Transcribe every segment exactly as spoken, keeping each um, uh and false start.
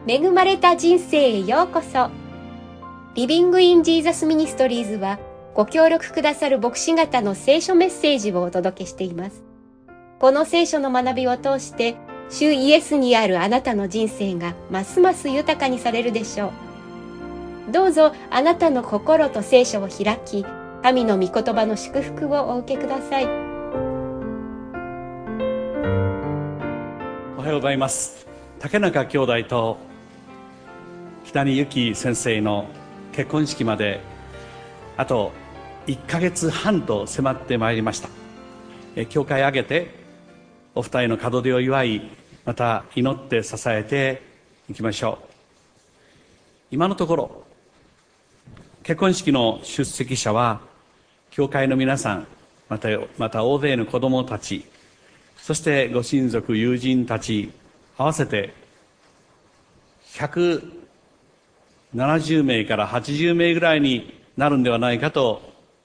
恵まれた人生へようこそ。リビングインジーザスミニストリーズはご協力くださる牧師方の聖書メッセージをお届けしています。この聖書の学びを通して主イエスにあるあなたの人生がますます豊かにされるでしょう。どうぞあなたの心と聖書を開き、神の御言葉の祝福をお受けください。 おはようございます。竹中兄弟と北に由紀先生の結婚式まであといっかげつはんと迫ってまいりました。え教会挙げてお二人の門出を祝い、また祈って支えていきましょう。今のところ結婚式の出席者は教会の皆さん、また、また大勢の子供たち、そしてご親族友人たち合わせてひゃくななじゅうめいからはちじゅうめいぐらいになるんではないかと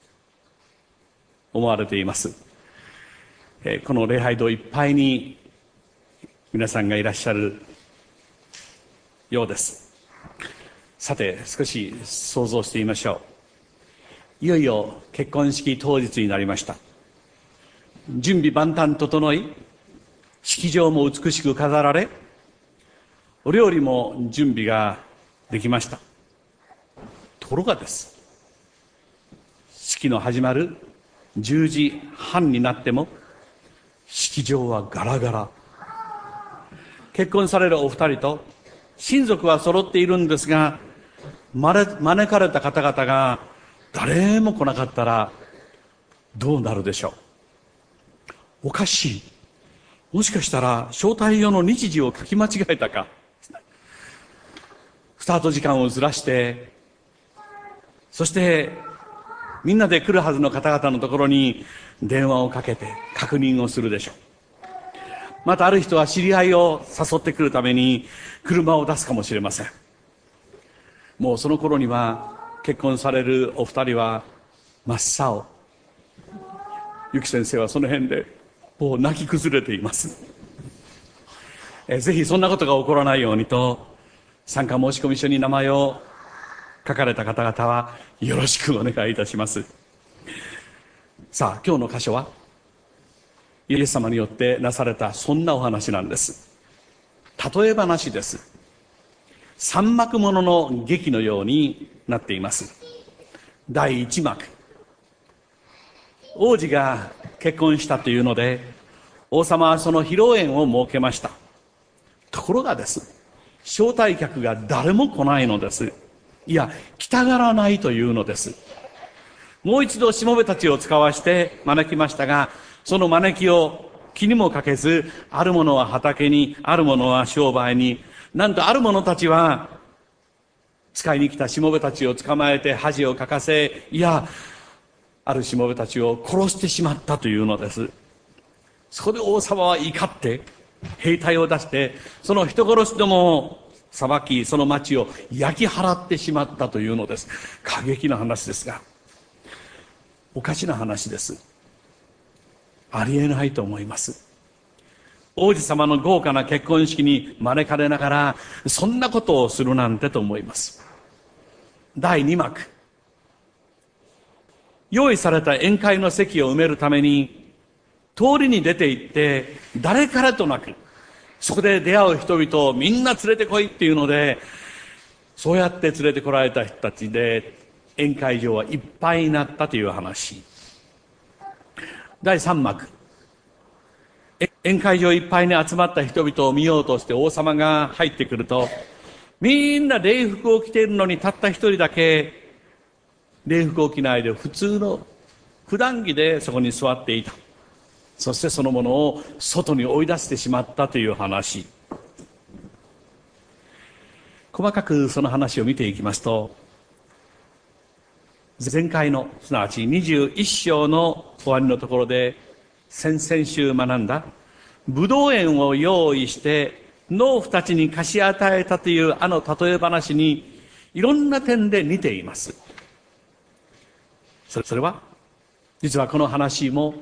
思われています。えこの礼拝堂いっぱいに皆さんがいらっしゃるようです。さて、少し想像してみましょう。いよいよ結婚式当日になりました。準備万端整い、式場も美しく飾られ、お料理も準備ができました。ところがです、式の始まるじゅうじはんになっても式場はガラガラ。結婚されるお二人と親族は揃っているんですが、招かれた方々が誰も来なかったらどうなるでしょう。おかしい。もしかしたら招待用の日時を書き間違えたか。スタート時間をずらして、そしてみんなで来るはずの方々のところに電話をかけて確認をするでしょう。またある人は知り合いを誘ってくるために車を出すかもしれません。もうその頃には結婚されるお二人は真っ青。ゆき先生はその辺でもう泣き崩れています。えぜひそんなことが起こらないようにと、参加申し込み書に名前を書かれた方々はよろしくお願いいたします。さあ、今日の箇所はイエス様によってなされたそんなお話なんです。例え話です。三幕ものの劇のようになっています。だいいち幕、王子が結婚したというので王様はその披露宴を設けました。ところがです、招待客が誰も来ないのです。いや、来たがらないというのです。もう一度しもべたちを使わして招きましたが、その招きを気にもかけず、ある者は畑に、ある者は商売に、なんとある者たちは使いに来たしもべたちを捕まえて恥をかかせ、いや、あるしもべたちを殺してしまったというのです。そこで王様は怒って兵隊を出して、その人殺しどもを裁き、その町を焼き払ってしまったというのです。過激な話ですが、おかしな話です。ありえないと思います。王子様の豪華な結婚式に招かれながらそんなことをするなんてと思います。だいに幕、用意された宴会の席を埋めるために通りに出て行って、誰からとなくそこで出会う人々をみんな連れてこいっていうので、そうやって連れてこられた人たちで宴会場はいっぱいになったという話。だいさん幕、宴会場いっぱいに集まった人々を見ようとして王様が入ってくると、みんな礼服を着ているのにたった一人だけ礼服を着ないで普通の普段着でそこに座っていた。そしてそのものを外に追い出してしまったという話。細かくその話を見ていきますと、前回のすなわちにじゅういっ章の終わりのところで先々週学んだブドウ園を用意して農夫たちに貸し与えたというあの例え話にいろんな点で似ています。それ、それは実はこの話も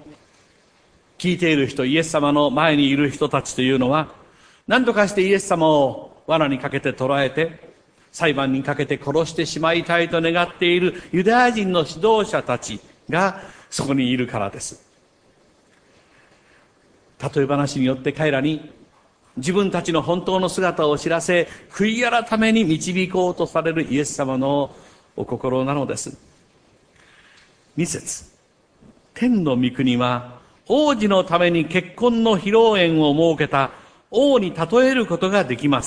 聞いている人、イエス様の前にいる人たちというのは何とかしてイエス様を罠にかけて捕らえて、裁判にかけて殺してしまいたいと願っているユダヤ人の指導者たちがそこにいるからです。例え話によって彼らに自分たちの本当の姿を知らせ、悔い改めに導こうとされるイエス様のお心なのです。二節、天の御国は王子のために結婚の披露宴を設けた王に例えることができます。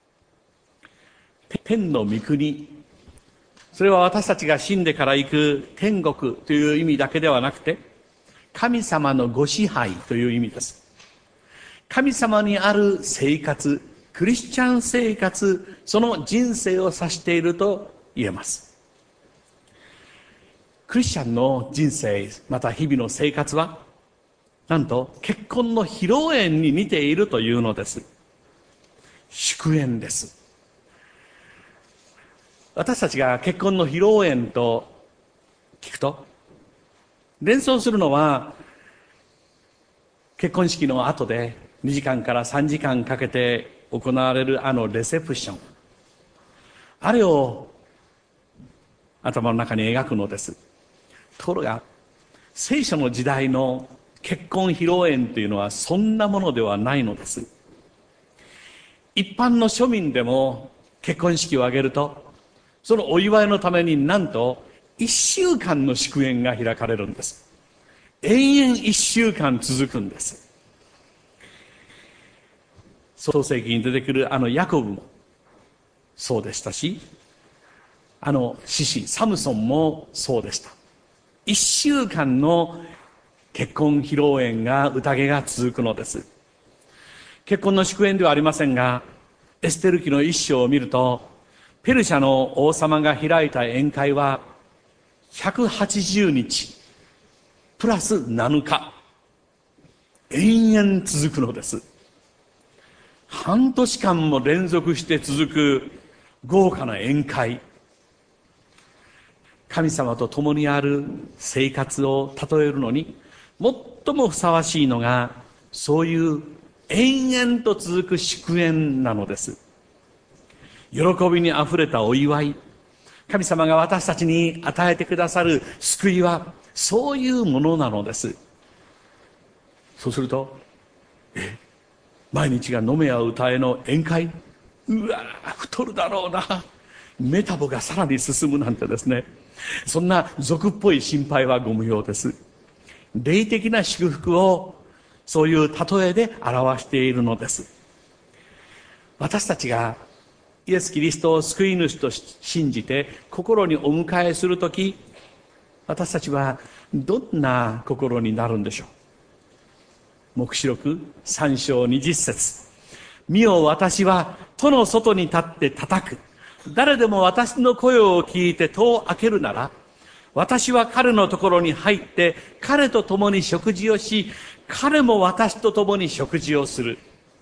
天の御国、それは私たちが死んでから行く天国という意味だけではなくて、神様のご支配という意味です。神様にある生活、クリスチャン生活、その人生を指していると言えます。クリスチャンの人生、また日々の生活は、なんと結婚の披露宴に似ているというのです。祝宴です。私たちが結婚の披露宴と聞くと、連想するのは、結婚式の後でにじかんからさんじかんかけて行われるあのレセプション。あれを頭の中に描くのです。ところが、聖書の時代の結婚披露宴というのはそんなものではないのです。一般の庶民でも結婚式を挙げると、そのお祝いのためになんと一週間の祝宴が開かれるんです。延々一週間続くんです。創世記に出てくるあのヤコブもそうでしたし、あの獅子サムソンもそうでした。一週間の結婚披露宴が宴が続くのです。結婚の祝宴ではありませんが、エステル記の一章を見ると、ペルシャの王様が開いた宴会はひゃくはちじゅうにちプラスなのか、延々続くのです。半年間も連続して続く豪華な宴会。神様と共にある生活を例えるのに最もふさわしいのが、そういう延々と続く祝宴なのです。喜びにあふれたお祝い、神様が私たちに与えてくださる救いはそういうものなのです。そうすると、え毎日が飲めや歌えの宴会、うわ太るだろうな、メタボがさらに進むなんてですね、そんな俗っぽい心配はご無用です。霊的な祝福をそういう例えで表しているのです。私たちがイエス・キリストを救い主と信じて心にお迎えするとき、私たちはどんな心になるんでしょう。黙示録さん章にじゅっ節、見よ私は戸の外に立って叩く。誰でも私の声を聞いて戸を開けるなら、私は彼のところに入って彼と共に食事をし、彼も私と共に食事をする。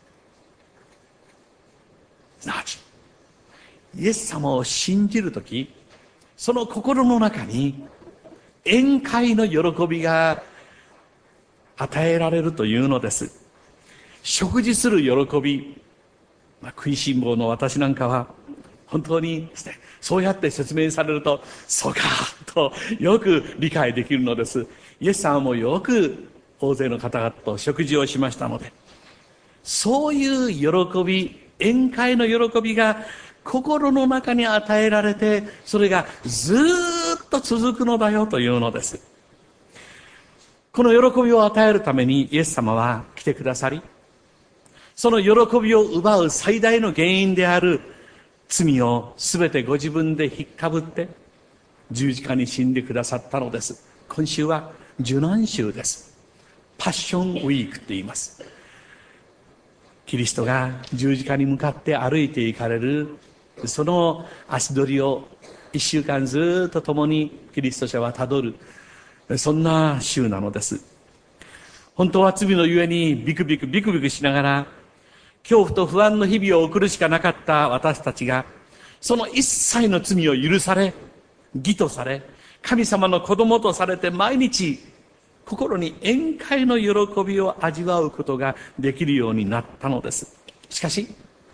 すなわちイエス様を信じるとき、その心の中に宴会の喜びが与えられるというのです。食事する喜び、まあ、食いしん坊の私なんかは本当にですね、そうやって説明されると、そうかとよく理解できるのです。イエス様もよく大勢の方々と食事をしましたので、そういう喜び、宴会の喜びが心の中に与えられて、それがずーっと続くのだよというのです。この喜びを与えるためにイエス様は来てくださり、その喜びを奪う最大の原因である罪をすべてご自分で引っかぶって十字架に死んでくださったのです。今週は受難週です。パッションウィークって言います。キリストが十字架に向かって歩いていかれるその足取りを一週間ずっと共にキリスト者はたどる、そんな週なのです。本当は罪のゆえにビクビクビクビクしながら恐怖と不安の日々を送るしかなかった私たちが、その一切の罪を許され、義とされ、神様の子供とされて、毎日心に宴会の喜びを味わうことができるようになったのです。しかし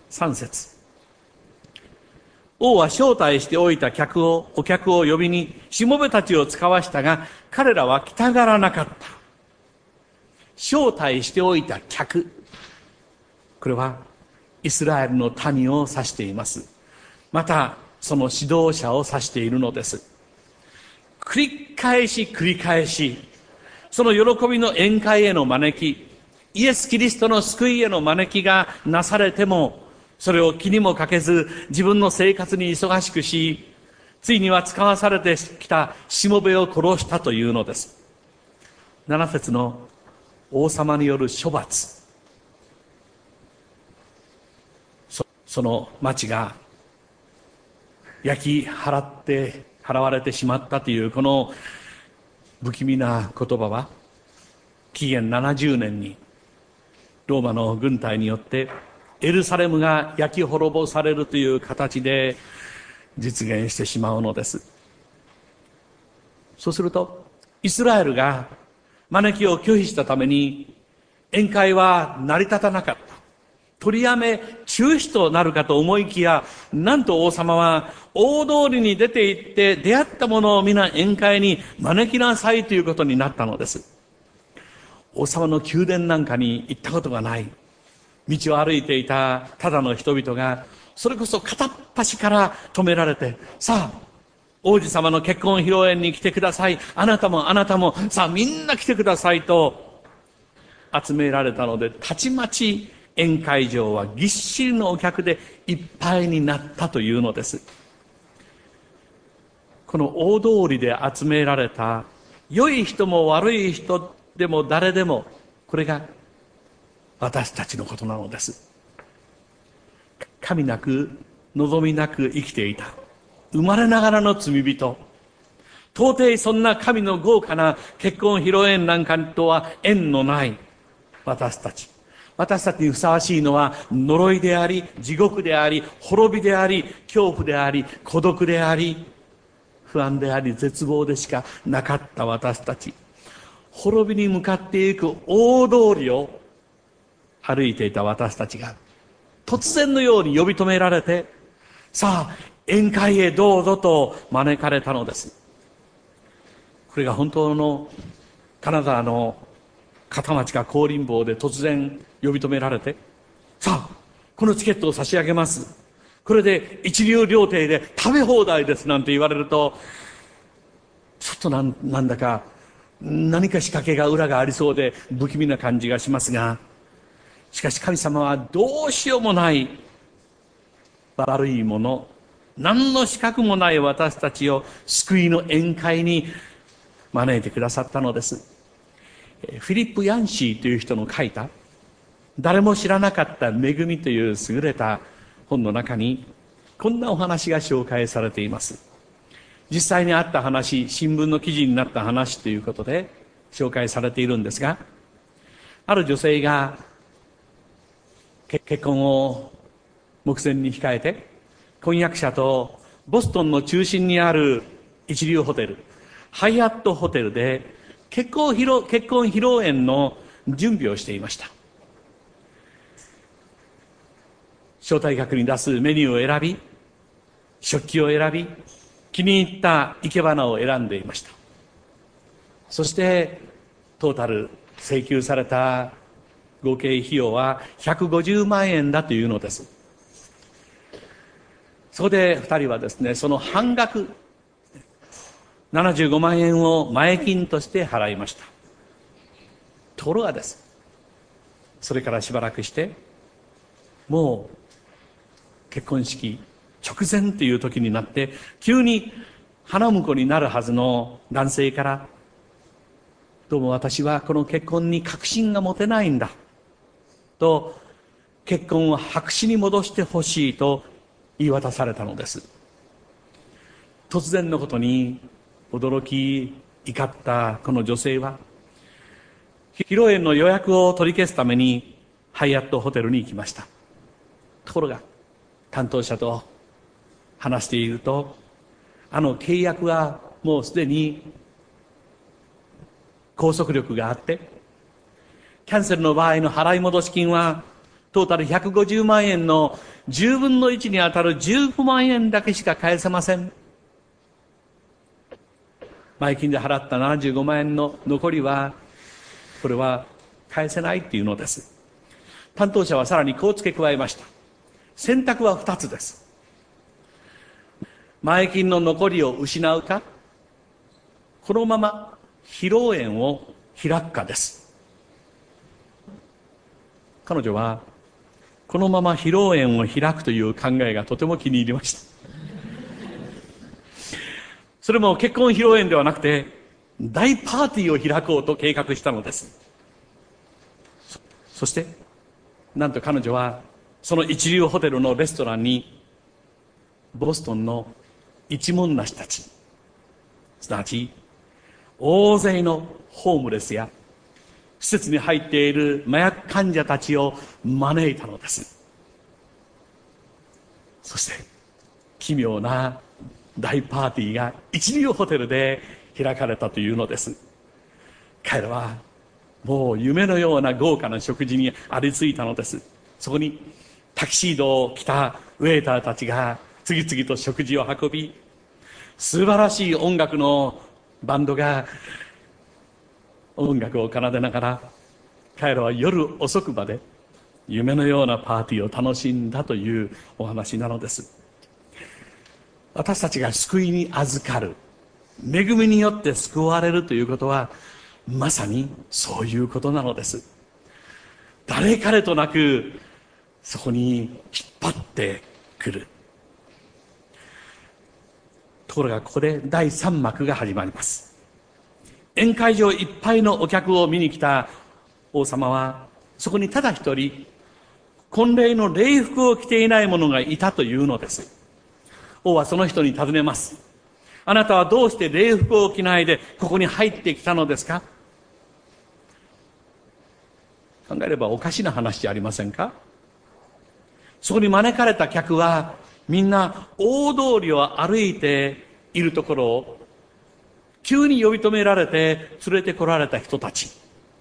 さん節。王は招待しておいた客を、お客を呼びに、しもべたちを使わしたが、彼らは来たがらなかった。招待しておいた客。これは、イスラエルの民を指しています。また、その指導者を指しているのです。繰り返し繰り返し、その喜びの宴会への招き、イエス・キリストの救いへの招きがなされても、それを気にもかけず、自分の生活に忙しくし、ついには使わされてきたしもべを殺したというのです。なな節の王様による処罰。そ, その町が焼き払って、払われてしまったというこの不気味な言葉は、紀元ななじゅうねんにローマの軍隊によってエルサレムが焼き滅ぼされるという形で実現してしまうのです。そうすると、イスラエルが招きを拒否したために宴会は成り立たなかった。取りやめ中止となるかと思いきや、なんと王様は大通りに出て行って出会った者を皆宴会に招きなさいということになったのです。王様の宮殿なんかに行ったことがない。道を歩いていたただの人々が、それこそ片っ端から止められて、さあ、王子様の結婚披露宴に来てください。あなたもあなたも、さあみんな来てくださいと集められたので、たちまち宴会場はぎっしりのお客でいっぱいになったというのです。この大通りで集められた良い人も悪い人でも誰でも、これが私たちのことなのです。神なく望みなく生きていた生まれながらの罪人、到底そんな神の豪華な結婚披露宴なんかとは縁のない私たち。私たちにふさわしいのは呪いであり、地獄であり、滅びであり、恐怖であり、孤独であり、不安であり、絶望でしかなかった私たち。滅びに向かっていく大通りを歩いていた私たちが、突然のように呼び止められて、さあ宴会へどうぞと招かれたのです。これが本当の金沢の片町か香林坊で突然呼び止められて、さあこのチケットを差し上げます、これで一流料亭で食べ放題ですなんて言われると、ちょっとなんなんだか何か仕掛けが裏がありそうで不気味な感じがしますが、しかし神様はどうしようもない悪いもの、何の資格もない私たちを救いの宴会に招いてくださったのです。フィリップ・ヤンシーという人の書いた誰も知らなかった恵みという優れた本の中にこんなお話が紹介されています。実際にあった話、新聞の記事になった話ということで紹介されているんですが、ある女性が結婚を目前に控えて、婚約者とボストンの中心にある一流ホテル、ハイアットホテルで結婚披露、結婚披露宴の準備をしていました。招待客に出すメニューを選び、食器を選び、気に入った生け花を選んでいました。そしてトータル請求された合計費用はひゃくごじゅうまんえんだというのです。そこで二人はですね、その半額ななじゅうごまんえんを前金として払いました。ところがです、それからしばらくしてもう結婚式直前という時になって、急に花婿になるはずの男性から、どうも私はこの結婚に確信が持てないんだと、結婚を白紙に戻してほしいと言い渡されたのです。突然のことに驚き怒ったこの女性は、披露宴の予約を取り消すためにハイアットホテルに行きました。ところが担当者と話していると、あの契約はもうすでに拘束力があって、キャンセルの場合の払い戻し金はトータルひゃくごじゅうまんえんのじゅうぶんのいちにあたるじゅうごまんえんだけしか返せません。前金で払ったななじゅうごまんえんの残りは、これは返せないっていうのです。担当者はさらにこう付け加えました。選択はふたつです。前金の残りを失うか、このまま披露宴を開くかです。彼女はこのまま披露宴を開くという考えがとても気に入りました。それも結婚披露宴ではなくて大パーティーを開こうと計画したのです。そ、そしてなんと彼女はその一流ホテルのレストランにボストンの一文無したち、すなわち大勢のホームレスや施設に入っている麻薬患者たちを招いたのです。そして奇妙な大パーティーが一流ホテルで開かれたというのです。彼らはもう夢のような豪華な食事にありついたのです。そこにタキシードを着たウェイターたちが次々と食事を運び、素晴らしい音楽のバンドが音楽を奏でながら、彼らは夜遅くまで夢のようなパーティーを楽しんだというお話なのです。私たちが救いに預かる、恵みによって救われるということはまさにそういうことなのです。誰彼となくそこに引っ張ってくる。ところがここでだいさん幕が始まります。宴会場いっぱいのお客を見に来た王様はそこにただ一人婚礼の礼服を着ていない者がいたというのです。王はその人に尋ねます。あなたはどうして礼服を着ないでここに入ってきたのですか。考えればおかしな話じゃありませんか。そこに招かれた客はみんな大通りを歩いているところを急に呼び止められて連れてこられた人たち。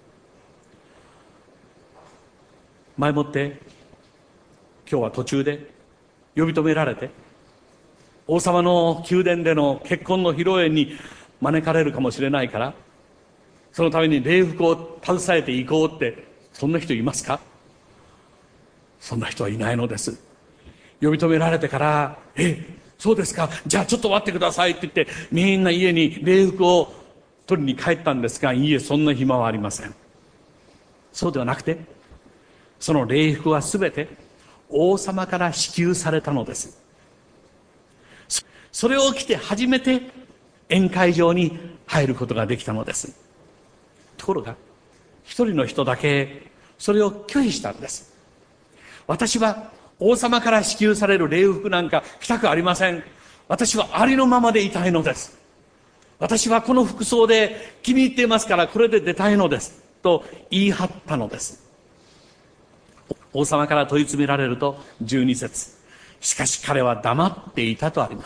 前もって今日は途中で呼び止められて王様の宮殿での結婚の披露宴に招かれるかもしれないから、そのために礼服を携えていこうって、そんな人いますか。そんな人はいないのです。呼び止められてから、えそうですか、じゃあちょっと待ってくださいって言ってみんな家に礼服を取りに帰ったんですが、いえそんな暇はありません。そうではなくて、その礼服はすべて王様から支給されたのです。それを着て初めて宴会場に入ることができたのです。ところが一人の人だけそれを拒否したんです。私は王様から支給される礼服なんか着たくありません。私はありのままでいたいのです。私はこの服装で気に入っていますからこれで出たいのですと言い張ったのです。王様から問い詰められるとじゅうに節、しかし彼は黙っていたとあります。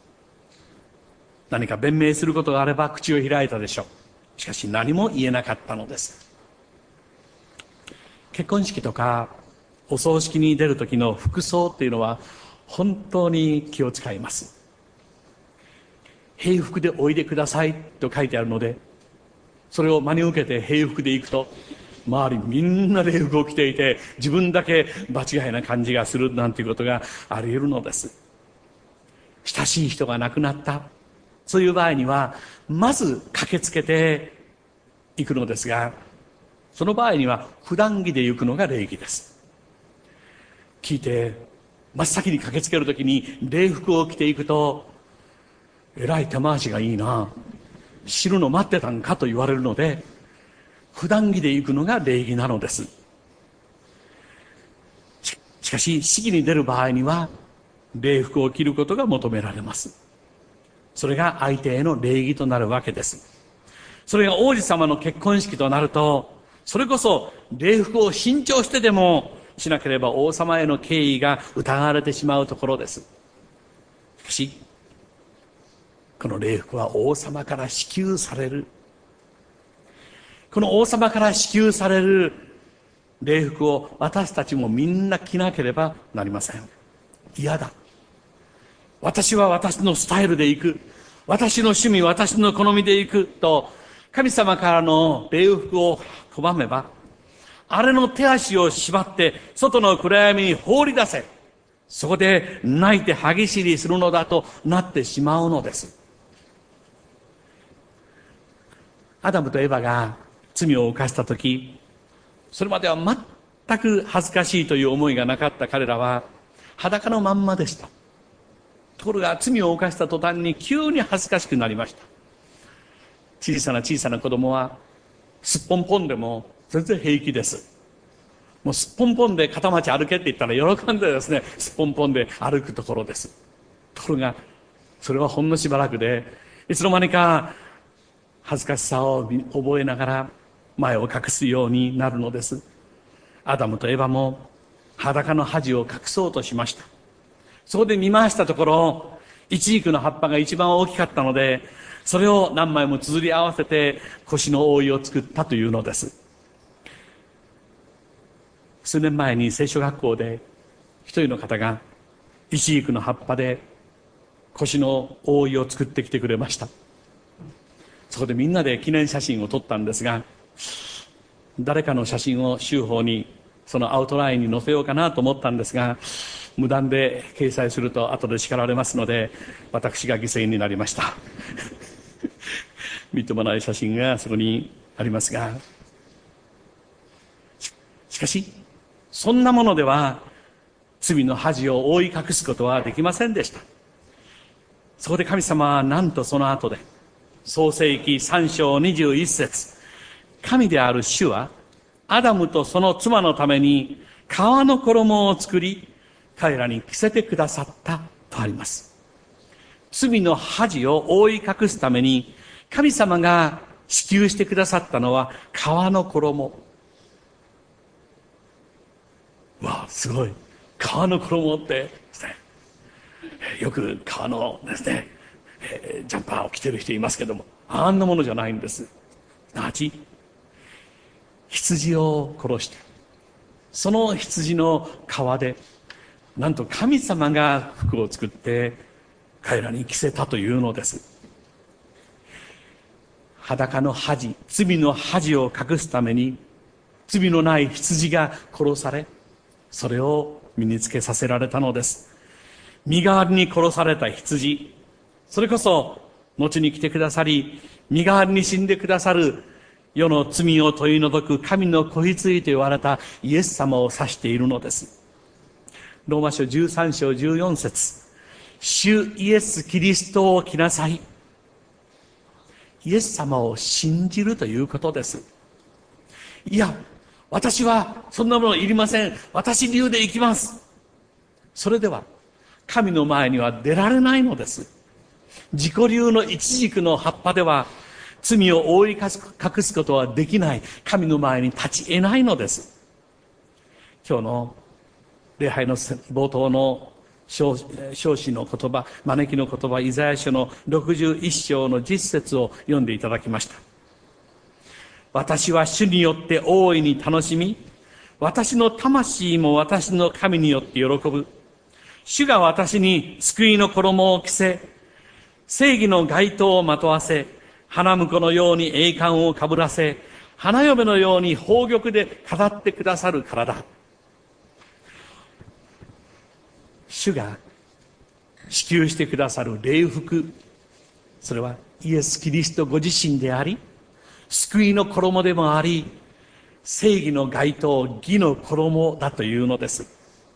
何か弁明することがあれば口を開いたでしょう。しかし何も言えなかったのです。結婚式とかお葬式に出る時の服装っていうのは本当に気を使います。平服でおいでくださいと書いてあるので、それを真に受けて平服で行くと周りみんな礼服を着ていて自分だけ場違いな感じがするなんていうことがあり得るのです。親しい人が亡くなった、そういう場合にはまず駆けつけて行くのですが、その場合には普段着で行くのが礼儀です。聞いて真っ先に駆けつけるときに礼服を着ていくと、えらい手回しがいいな、死ぬの待ってたんかと言われるので、普段着で行くのが礼儀なのです。 し, しかし式に出る場合には礼服を着ることが求められます。それが相手への礼儀となるわけです。それが王子様の結婚式となると、それこそ礼服を新調してでもしなければ王様への敬意が疑われてしまうところです。しかしこの礼服は王様から支給される、この王様から支給される礼服を私たちもみんな着なければなりません。嫌だ。私は私のスタイルで行く。私の趣味、私の好みで行くと、神様からの礼服を拒めば、あれの手足を縛って外の暗闇に放り出せ。そこで泣いて歯ぎしりするのだとなってしまうのです。アダムとエバが罪を犯したとき、それまでは全く恥ずかしいという思いがなかった彼らは裸のまんまでした。ところが罪を犯した途端に急に恥ずかしくなりました。小さな小さな子供はすっぽんぽんでも全然平気です。もうすっぽんぽんで片町歩けって言ったら喜んでですね、すっぽんぽんで歩くところです。ところがそれはほんのしばらくで、いつの間にか恥ずかしさを覚えながら前を隠すようになるのです。アダムとエバも裸の恥を隠そうとしました。そこで見回したところ、イチジクの葉っぱが一番大きかったので、それを何枚も綴り合わせて腰の覆いを作ったというのです。数年前に聖書学校で一人の方がイチジクの葉っぱで腰の覆いを作ってきてくれました。そこでみんなで記念写真を撮ったんですが、誰かの写真を週報にそのアウトラインに載せようかなと思ったんですが、無断で掲載すると後で叱られますので、私が犠牲になりました。みっともない写真がそこにありますが、し, しかしそんなものでは罪の恥を覆い隠すことはできませんでした。そこで神様はなんとその後で創世記さん章にじゅういち節、神である主はアダムとその妻のために革の衣を作り彼らに着せてくださったとあります。罪の恥を覆い隠すために神様が支給してくださったのは革の衣。わあ、すごい。革の衣ってですね、よく革のですね、ジャンパーを着てる人いますけども、あんなものじゃないんです。すなわち羊を殺して、その羊の皮でなんと神様が服を作って彼らに着せたというのです。裸の恥、罪の恥を隠すために罪のない羊が殺され、それを身につけさせられたのです。身代わりに殺された羊、それこそ後に来てくださり身代わりに死んでくださる世の罪を取り除く神の子羊と言われたイエス様を指しているのです。ローマ書じゅうさん章じゅうよん節、主イエスキリストを着なさい。イエス様を信じるということです。いや、私はそんなものいりません、私流で行きます、それでは神の前には出られないのです。自己流のイチジクの葉っぱでは罪を覆い隠すことはできない、神の前に立ち得ないのです。今日の礼拝の冒頭の召子の言葉、招きの言葉、イザヤ書のろくじゅういっ章のじゅっ節を読んでいただきました。私は主によって大いに楽しみ、私の魂も私の神によって喜ぶ。主が私に救いの衣を着せ、正義の街灯をまとわせ、花婿のように栄冠をかぶらせ、花嫁のように宝玉で飾ってくださるからだ。主が支給してくださる礼服、それはイエス・キリストご自身であり、救いの衣でもあり、正義の街灯、義の衣だというのです。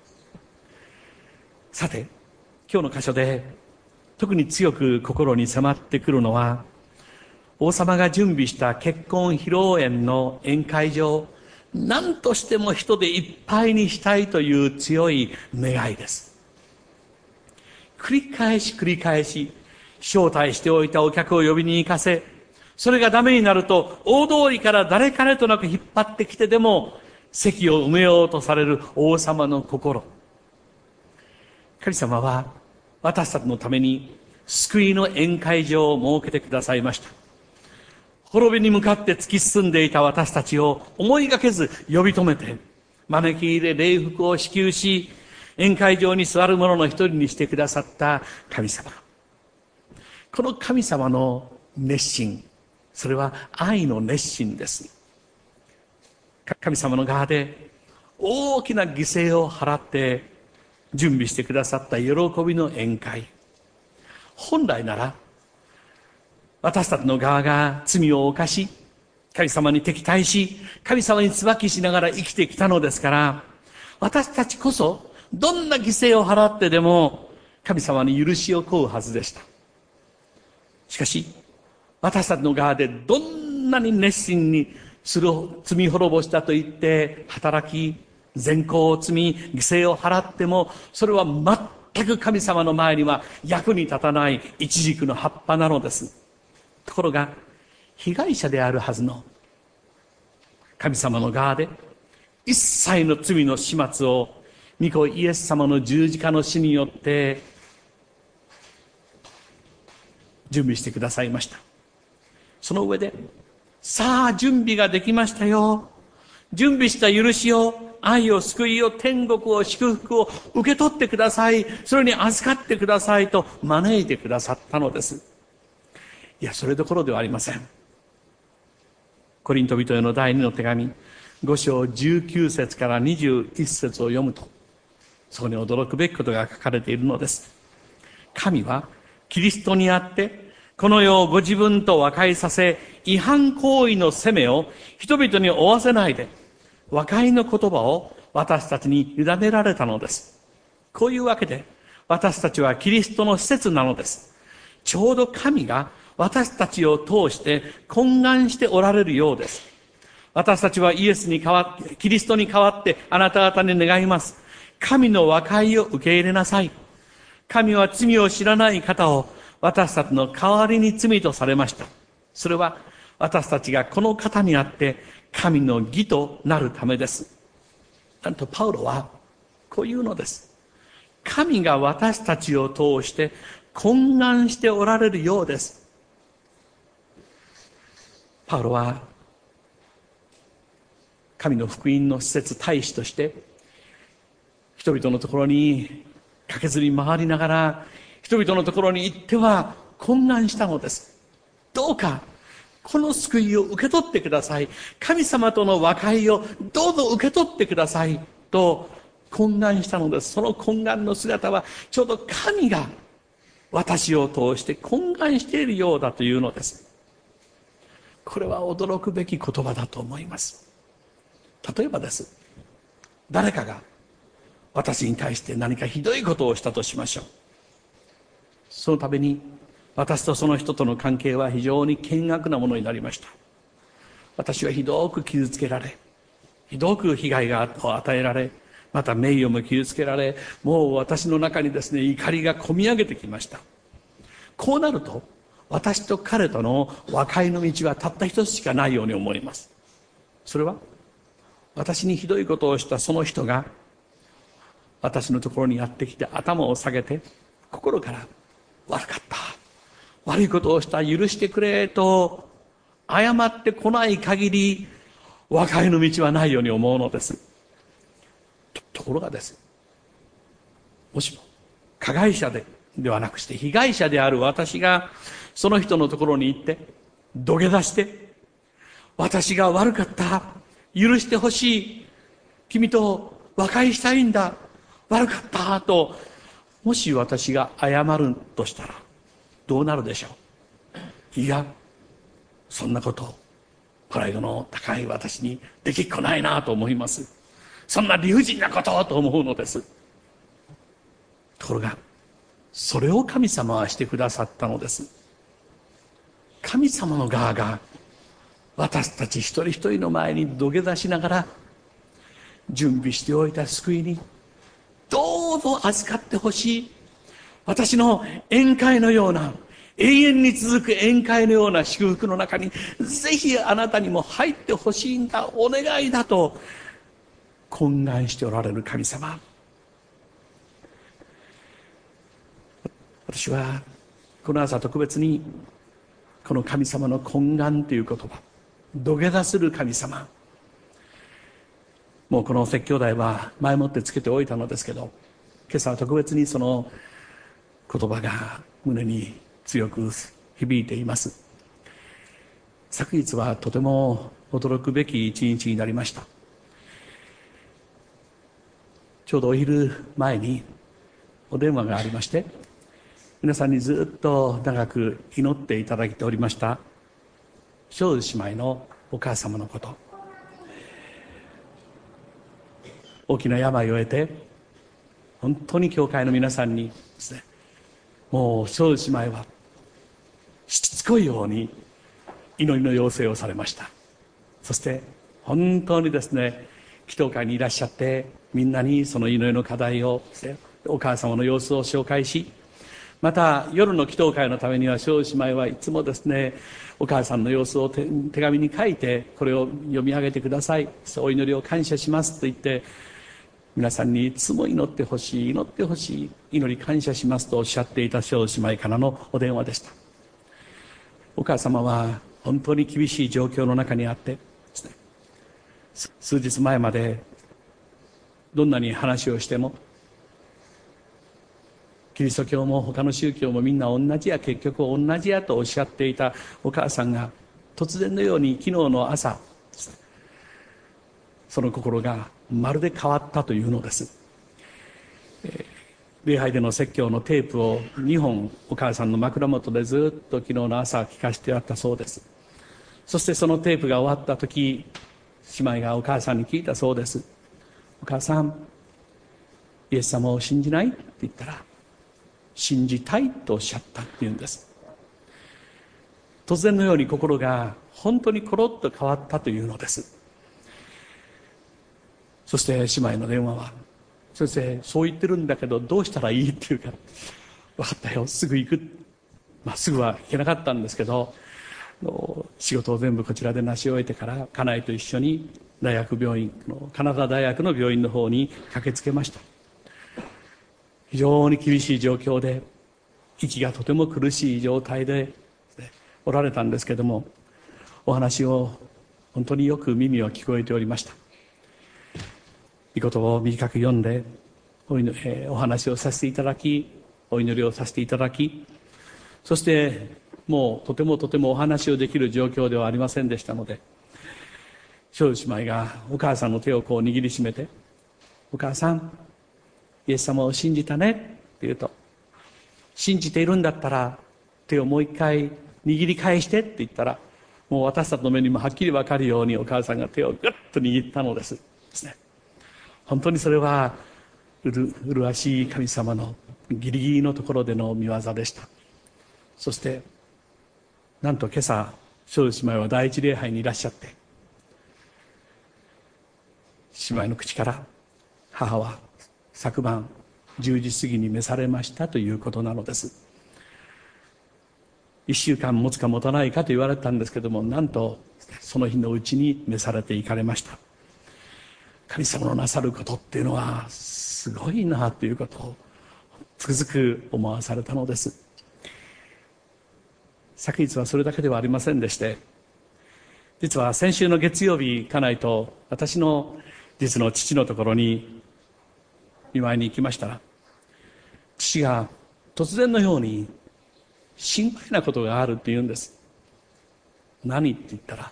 さて、今日の箇所で特に強く心に迫ってくるのは、王様が準備した結婚披露宴の宴会場、何としても人でいっぱいにしたいという強い願いです。繰り返し繰り返し招待しておいたお客を呼びに行かせ、それがダメになると大通りから誰彼となく引っ張ってきてでも席を埋めようとされる王様の心。神様は私たちのために救いの宴会場を設けてくださいました。滅びに向かって突き進んでいた私たちを思いがけず呼び止めて、 招き入れ礼服を支給し、宴会場に座る者の一人にしてくださった神様。この神様の熱心、それは愛の熱心です。神様の側で大きな犠牲を払って準備してくださった喜びの宴会。本来なら私たちの側が罪を犯し、神様に敵対し、神様に椿しながら生きてきたのですから、私たちこそどんな犠牲を払ってでも神様に許しを請うはずでした。しかし私たちの側でどんなに熱心にする罪滅ぼしだと言って働き、善行を積み犠牲を払っても、それは全く神様の前には役に立たないイチジクの葉っぱなのです。ところが被害者であるはずの神様の側で一切の罪の始末を御子イエス様の十字架の死によって準備してくださいました。その上で、さあ準備ができましたよ、準備した許しを、愛を、救いを、天国を、祝福を受け取ってください、それに預かってくださいと招いてくださったのです。いや、それどころではありません。コリント人への第二の手紙ご章じゅうきゅう節からにじゅういち節を読むと、そこに驚くべきことが書かれているのです。神はキリストにあってこの世をご自分と和解させ、違反行為の責めを人々に負わせないで、和解の言葉を私たちに委ねられたのです。こういうわけで私たちはキリストの施設なのです。ちょうど神が私たちを通して懇願しておられるようです。私たちはイエスに代わって、キリストに代わってあなた方に願います。神の和解を受け入れなさい。神は罪を知らない方を私たちの代わりに罪とされました。それは私たちがこの方にあって神の義となるためです。なんとパウロはこういうのです。神が私たちを通して懇願しておられるようです。パウロは神の福音の施設大使として人々のところに駆けずり回りながら、人々のところに行っては懇願したのです。どうかこの救いを受け取ってください、神様との和解をどうぞ受け取ってくださいと懇願したのです。その懇願の姿はちょうど神が私を通して懇願しているようだというのです。これは驚くべき言葉だと思います。例えばです、誰かが私に対して何かひどいことをしたとしましょう。そのために私とその人との関係は非常に険悪なものになりました。私はひどく傷つけられ、ひどく被害が与えられ、また名誉も傷つけられ、もう私の中にですね、怒りがこみ上げてきました。こうなると私と彼との和解の道はたった一つしかないように思います。それは私にひどいことをしたその人が私のところにやってきて頭を下げて心から悪かった、悪いことをした、許してくれと謝ってこない限り和解の道はないように思うのです。 と, ところがです、もしも加害者でではなくして被害者である私がその人のところに行って土下座して、私が悪かった、許してほしい、君と和解したいんだ、悪かったと、もし私が謝るとしたらどうなるでしょう。いや、そんなことプライドの高い私にできっこないなと思います。そんな理不尽なことと思うのです。ところがそれを神様はしてくださったのです。神様の側が私たち一人一人の前に土下座しながら準備しておいた救いにどうぞ預かってほしい、私の宴会のような、永遠に続く宴会のような祝福の中にぜひあなたにも入ってほしいんだ、お願いだと懇願しておられる神様。私はこの朝特別にこの神様の懇願という言葉、土下座する神様、 もうこの説教題は前もってつけておいたのですけど、今朝は特別にその言葉が胸に強く響いています。昨日はとても驚くべき一日になりました。ちょうどお昼前にお電話がありまして、皆さんにずっと長く祈っていただいておりました庄司姉妹のお母様のこと、大きな病を得て本当に教会の皆さんにですね、もう庄司姉妹はしつこいように祈りの要請をされました。そして本当にですね、祈祷会にいらっしゃってみんなにその祈りの課題をですね、お母様の様子を紹介し、また夜の祈祷会のためには庄司姉妹はいつもですね、お母さんの様子を 手, 手紙に書いて、これを読み上げてください、お祈りを感謝しますと言って皆さんにいつも祈ってほしい祈ってほしい祈り感謝しますとおっしゃっていた庄司姉妹からのお電話でした。お母様は本当に厳しい状況の中にあってですね、数日前までどんなに話をしても、キリスト教も他の宗教もみんな同じや、結局同じやとおっしゃっていたお母さんが突然のように昨日の朝、その心がまるで変わったというのです。礼拝での説教のテープをにほんお母さんの枕元でずっと昨日の朝聞かせてあったそうです。そしてそのテープが終わった時、姉妹がお母さんに聞いたそうです。お母さん、イエス様を信じない？って言ったら、信じたいとおっしゃったっていうんです。突然のように心が本当にコロッと変わったというのです。そして姉妹の電話は、先生そう言ってるんだけどどうしたらいいっていうから、分かったよ、すぐ行く、まあ、すぐは行けなかったんですけど、仕事を全部こちらで成し終えてから家内と一緒に大学病院のカナダ大学の病院の方に駆けつけました。非常に厳しい状況で、息がとても苦しい状態でおられたんですけども、お話を本当によく耳は聞こえておりました。御言葉を短く読んで お, 祈、えー、お話をさせていただき、お祈りをさせていただき、そしてもうとてもとてもお話をできる状況ではありませんでしたので、庄司姉妹がお母さんの手をこう握りしめて、お母さん、イエス様を信じたねって言うと、信じているんだったら手をもう一回握り返してって言ったら、もう私たちの目にもはっきり分かるようにお母さんが手をグッと握ったのですですね。本当にそれはうる麗しい神様のギリギリのところでの御業でした。そしてなんと今朝庄司姉妹は第一礼拝にいらっしゃって、姉妹の口から母は昨晩じゅうじ過ぎに召されましたということなのです。一週間持つか持たないかと言われたんですけども、なんとその日のうちに召されていかれました。神様のなさることっていうのはすごいなということをつくづく思わされたのです。昨日はそれだけではありませんでして、実は先週の月曜日、家内と私の実の父のところに見舞いに行きましたら、父が突然のように心配なことがあるって言うんです。何って言ったら、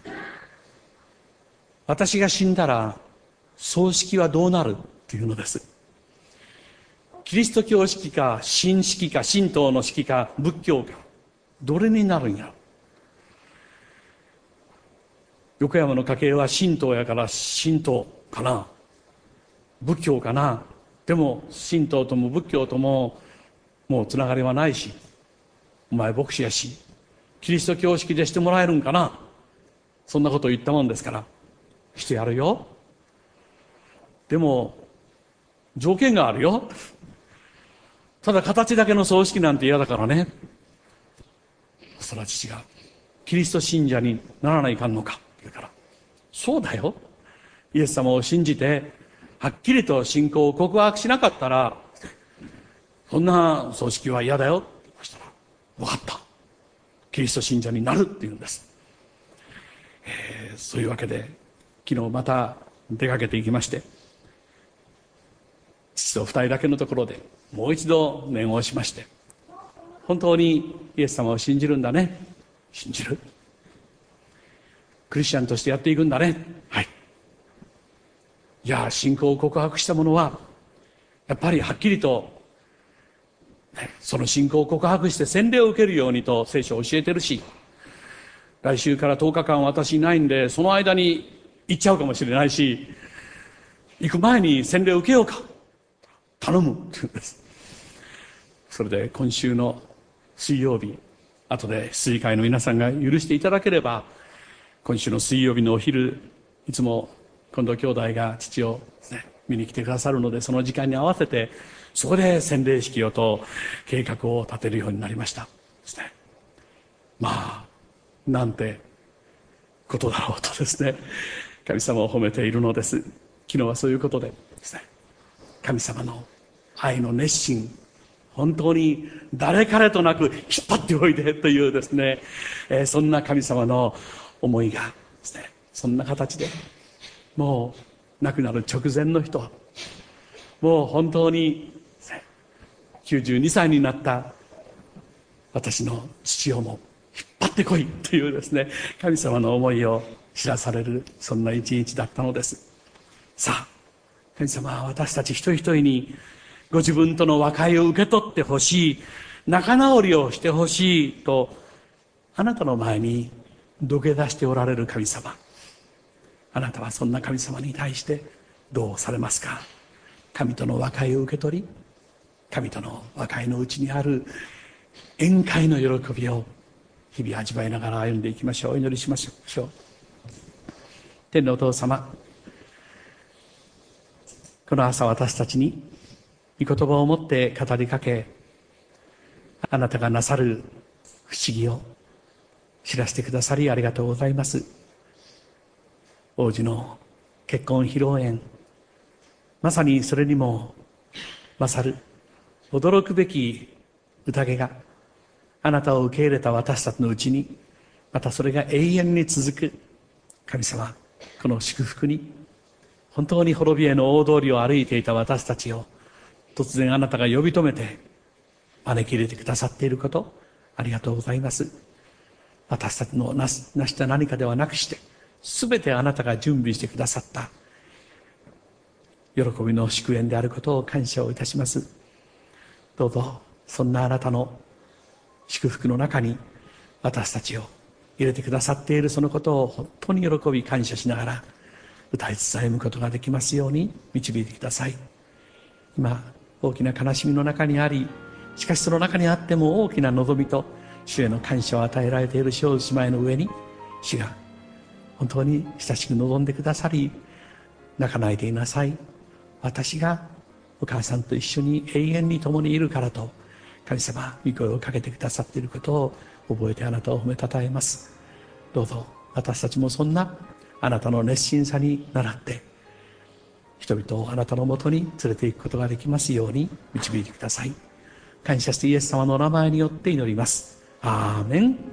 私が死んだら葬式はどうなるっていうのです。キリスト教式か神式か神道の式か仏教か、どれになるんや。横山の家系は神道やから神道かな、仏教かな。でも神道とも仏教とももうつながりはないし、お前牧師やしキリスト教式でしてもらえるんかな。そんなことを言ったもんですから、してやるよ。でも条件があるよ。ただ形だけの葬式なんて嫌だからね。そら父が、キリスト信者にならないかんのかって言うから、そうだよ、イエス様を信じてはっきりと信仰を告白しなかったらそんな葬式は嫌だよって言いましたら、分かった、キリスト信者になるって言うんです。えー、そういうわけで昨日また出かけていきまして、父と二人だけのところでもう一度念をしまして、本当にイエス様を信じるんだね。信じる。クリスチャンとしてやっていくんだね。はい。いや、信仰を告白した者はやっぱりはっきりとその信仰を告白して洗礼を受けるようにと聖書を教えてるし、来週からとおかかん私いないんで、その間に行っちゃうかもしれないし、行く前に洗礼を受けようか、頼むって言うんです。それで今週の水曜日、後で羊飼いの皆さんが許していただければ、今週の水曜日のお昼、いつも近藤兄弟が父を、ね、見に来てくださるので、その時間に合わせてそこで洗礼式をと計画を立てるようになりましたですね。まあなんてことだろうとですね、神様を褒めているのです。昨日はそういうことでですね、神様の愛の熱心、本当に誰彼となく引っ張っておいでというですね、えー、そんな神様の思いがですね、そんな形でもう亡くなる直前の人はもう本当にきゅうじゅうにさいになった私の父をも引っ張ってこいというですね、神様の思いを知らされる、そんな一日だったのです。さあ、神様は私たち一人一人にご自分との和解を受け取ってほしい、仲直りをしてほしいとあなたの前に土下座しておられる神様。あなたはそんな神様に対してどうされますか。神との和解を受け取り、神との和解のうちにある宴会の喜びを日々味わいながら歩んでいきましょう。お祈りしましょう。天のお父様、この朝私たちに御言葉を持って語りかけ、あなたがなさる不思議を知らせてくださりありがとうございます。王子の結婚披露宴、まさにそれにも勝る驚くべき宴があなたを受け入れた私たちのうちに、またそれが永遠に続く。神様、この祝福に本当に滅びへの大通りを歩いていた私たちを突然あなたが呼び止めて招き入れてくださっていること、ありがとうございます。私たちのなすなした何かではなくして、すべてあなたが準備してくださった喜びの祝宴であることを感謝をいたします。どうぞそんなあなたの祝福の中に私たちを入れてくださっているそのことを本当に喜び感謝しながら歌い伝えむことができますように導いてください。今大きな悲しみの中にあり、しかしその中にあっても大きな望みと主への感謝を与えられている小姉妹の上に、主が本当に親しく望んでくださり、泣かないでいなさい、私がお母さんと一緒に永遠に共にいるからと神様御声をかけてくださっていることを覚えてあなたを褒めたたえます。どうぞ私たちもそんなあなたの熱心さに倣って人々をあなたのもとに連れて行くことができますように導いてください。感謝してイエス様のお名前によって祈ります。アーメン。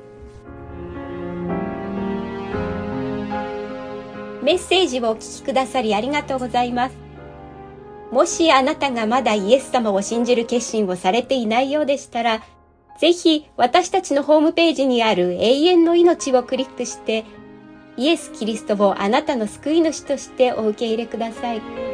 メッセージをお聞きくださりありがとうございます。もしあなたがまだイエス様を信じる決心をされていないようでしたら、ぜひ私たちのホームページにある永遠の命をクリックして、イエス・キリストをあなたの救い主としてお受け入れください。